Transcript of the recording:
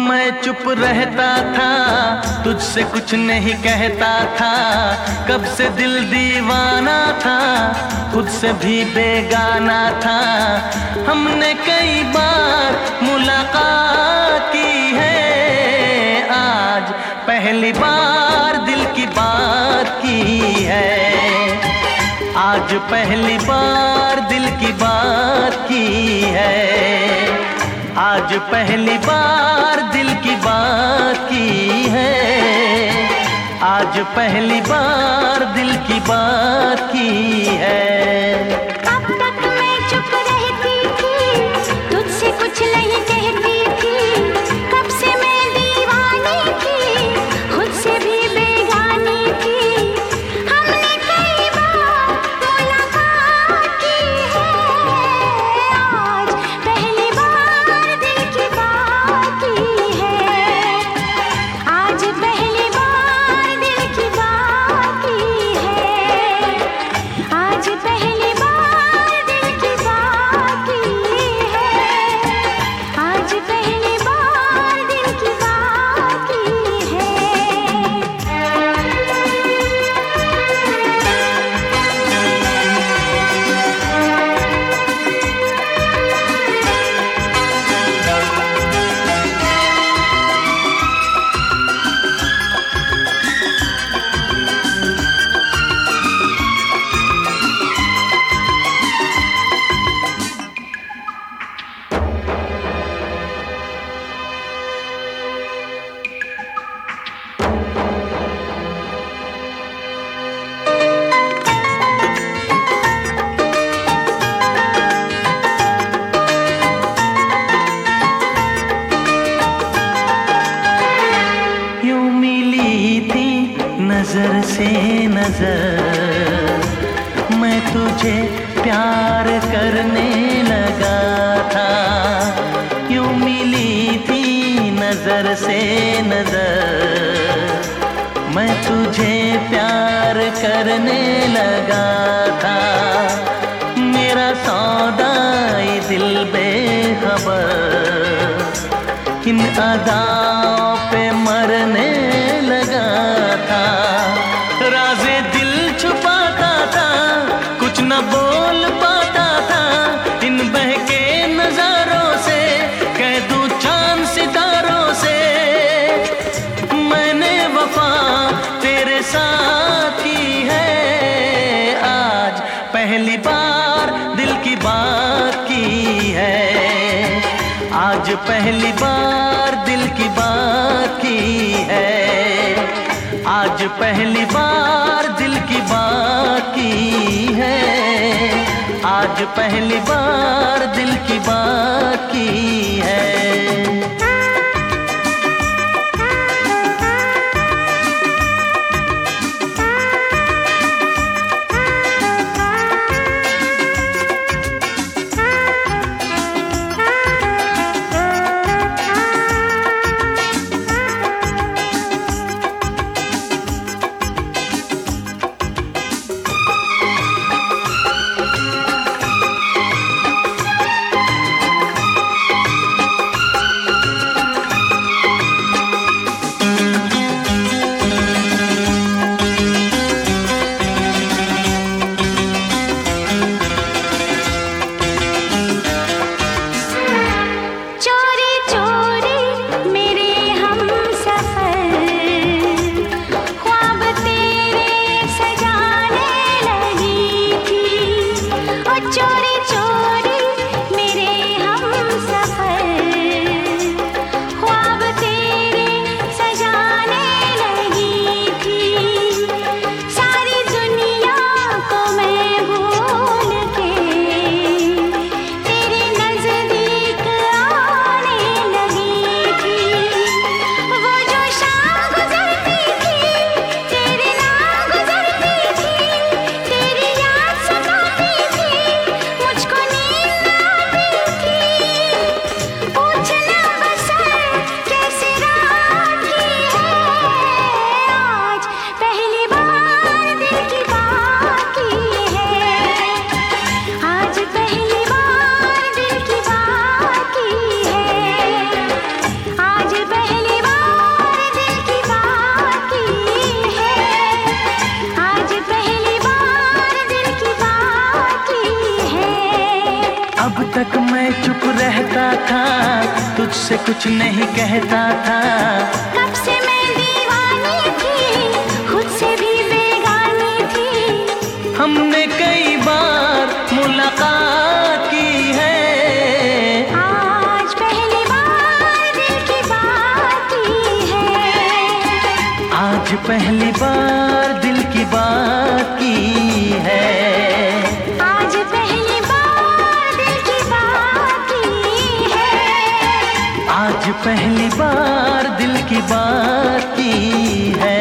मैं चुप रहता था, तुझसे कुछ नहीं कहता था। कब से दिल दीवाना था, खुद से भी बेगाना था। हमने कई बार मुलाकात की है, आज पहली बार दिल की बात की है। आज पहली बार दिल की बात की है। आज पहली बार दिल की बात की है। आज पहली बार दिल की बात की है। अब तक मैं चुप रहती थी, तुझसे कुछ नहीं कहती थी। कब से मैं दीवानी थी, खुद से भी बेगानी थी। हमने कई बार मुलाकात की है, आज पहली बार दिल की बात की है। आज पहली बार दिल की बात की है। आज पहली बार दिल की बात की है। आज पहली बार दिल की बात की है। यूं मिली थी नजर से नजर, मैं तुझे प्यार करने लगा था। यूं मिली थी नजर से नजर, मैं तुझे प्यार करने लगा था। मेरा सौदा ये दिल बेखबर, इन अदाओं पे मरने लगा था। राज़े दिल छुपाता था, कुछ न बोल पाता था। इन बहके नजारों से कह दूं चांद सितारों से, मैंने वफा तेरे साथ की है। आज पहली बार दिल की बात की है। आज पहली बार दिल की बात की है। आज पहली बार दिल की बात की है। आज पहली बार दिल की बात की है। तक मैं चुप रहता था, तुझसे कुछ नहीं कहता था। कब से मैं दीवानी थी, खुद से भी बेगानी थी। हमने कई बार मुलाकात की है, आज पहली बार दिल की बात की है। आज पहली बार दिल की बात की है। आज पहली बार दिल की बात की है। आज पहली बार दिल की बात की है।